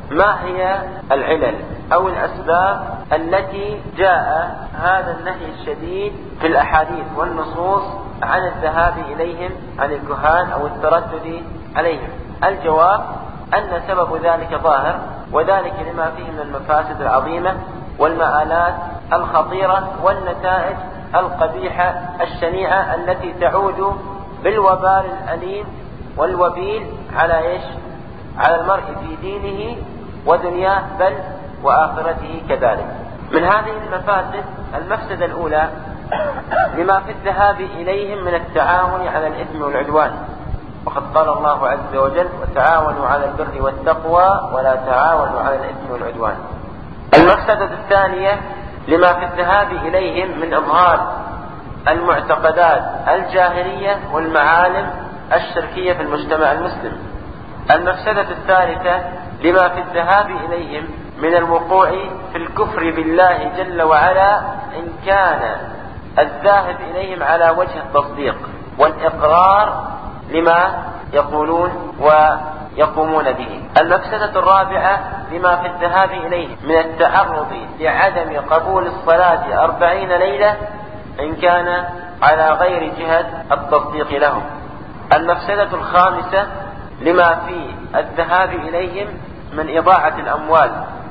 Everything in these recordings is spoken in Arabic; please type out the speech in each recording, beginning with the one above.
ما هي العلل أو الأسباب التي جاء هذا النهي الشديد في الأحاديث والنصوص عن الذهاب إليهم، عن الكهان أو التردد عليهم؟ الجواب أن سبب ذلك ظاهر، وذلك لما فيه من المفاسد العظيمة والمآلات الخطيرة والنتائج القبيحة الشنيعة التي تعود بالوبال الأليم والوبيل على على المرء في دينه ودنياه بل وآخرته كذلك. من هذه المفاسد المفسدة الأولى لما في الذهاب إليهم من التعاون على الإثم والعدوان، وقد قال الله عز وجل: وتعاونوا على البر والتقوى ولا تعاونوا على الإثم والعدوان. المفسدة الثانية لما في الذهاب إليهم من إظهار المعتقدات الجاهلية والمعالم الشركية في المجتمع المسلم. المفسدة الثالثة لما في الذهاب إليهم من الوقوع في الكفر بالله جل وعلا إن كان الذاهب إليهم على وجه التصديق والإقرار لما يقولون ويقومون به. المفسدة الرابعة لما في الذهاب إليهم من التعرض لعدم قبول الصلاة 40 ليلة إن كان على غير جهة التصديق لهم. المفسدة الخامسة لما في الذهاب إليهم من إضاعة الأموال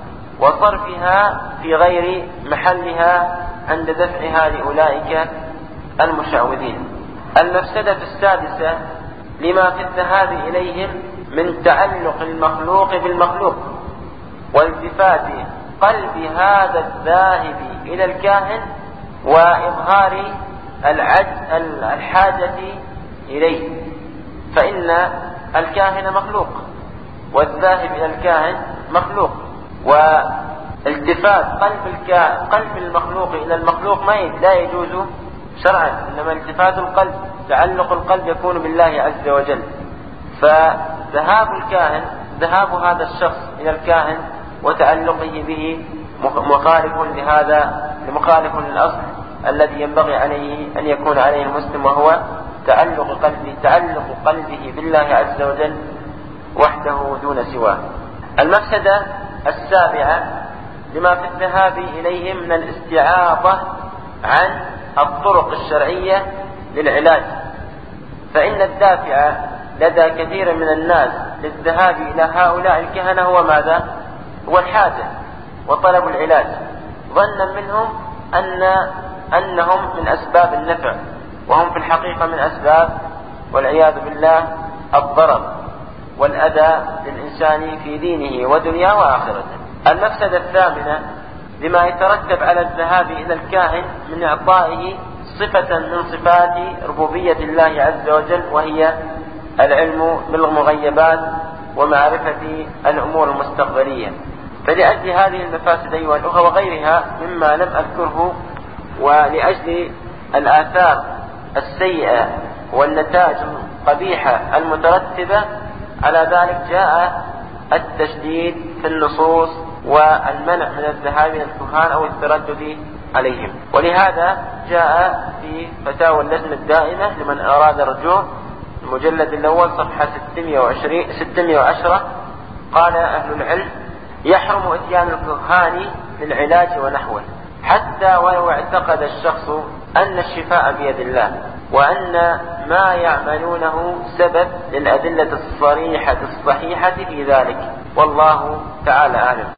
وصرفها في غير محلها عند دفعها لأولئك المشعوذين. المفسدة السادسة لما في الذهاب إليهم من تعلق المخلوق بالمخلوق والتفات قلب هذا الذاهب إلى الكاهن وإظهار الحاجة إليه، فإن الكاهن مخلوق والذاهب إلى الكاهن مخلوق، والتفات قلب المخلوق إلى المخلوق لا يجوز شرعا، إنما التفات القلب تعلق القلب يكون بالله عز وجل. فذهاب هذا الشخص إلى الكاهن وتعلقه به مخالف للأصل الذي ينبغي عليه أن يكون عليه المسلم، وهو تعلق قلبه بالله عز وجل وحده دون سواه. المفسدة السابعة لما في الذهاب إليهم من الاستعاضة عن الطرق الشرعية للعلاج، فإن الدافع لدى كثير من الناس للذهاب إلى هؤلاء الكهنة هو ماذا؟ هو الحاجة وطلب العلاج، ظنا منهم أنهم من أسباب النفع، وهم في الحقيقة من أسباب والعياذ بالله الضرر والأذى للإنسان في دينه ودنياه وآخرته. المفسدة الثامنة لما يترتب على الذهاب إلى الكاهن من إعطائه صفة من صفات ربوبية الله عز وجل، وهي العلم بالمغيبات ومعرفة الأمور المستقبلية. فلأجل هذه المفاسد أيها الأخوة وغيرها مما لم أذكره، ولأجل الآثار السيئة والنتائج القبيحة المترتبة على ذلك، جاء التشديد في النصوص والمنع من الذهاب إلى الكهان أو التردد عليهم. ولهذا جاء في فتاوى اللجنة الدائمة لمن أراد الرجوع المجلد الأول صفحة 610 قال أهل العلم: يحرم إتيان الكهان للعلاج ونحوه، حتى ولو اعتقد الشخص أن الشفاء بيد الله، وأن ما يعملونه سبب للأدلة الصريحة الصحيحة في ذلك، والله تعالى أعلم.